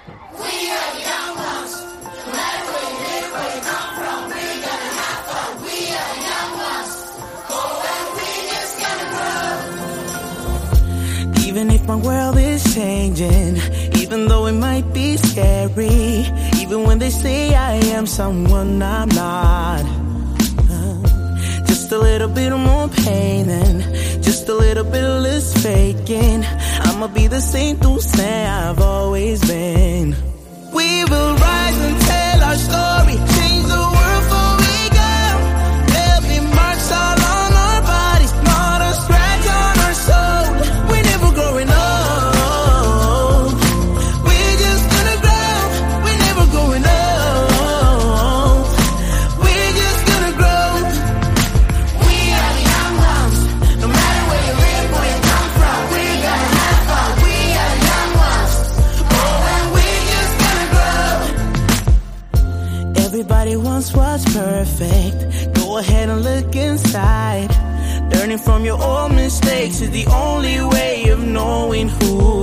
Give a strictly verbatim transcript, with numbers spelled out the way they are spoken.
Even if my world is changing, even though it might be scary, even when they say I am someone I'm not, uh, just a little bit more pain and just a little bit less faking. I'ma be the same to say I've always been. We will rise and tell our story, change the world for we go. There'll be marks all on our bodies, not a scratch on our soul. We're never growing old. We're just gonna grow. We're never growing old. We're just gonna grow. We are the young ones. No matter where you live, where you come from, we're gonna have fun. We are the young ones. Oh, and we're just gonna grow. Everybody wants what's perfect. Go ahead and look inside. Learning from your old mistakes is the only way of knowing who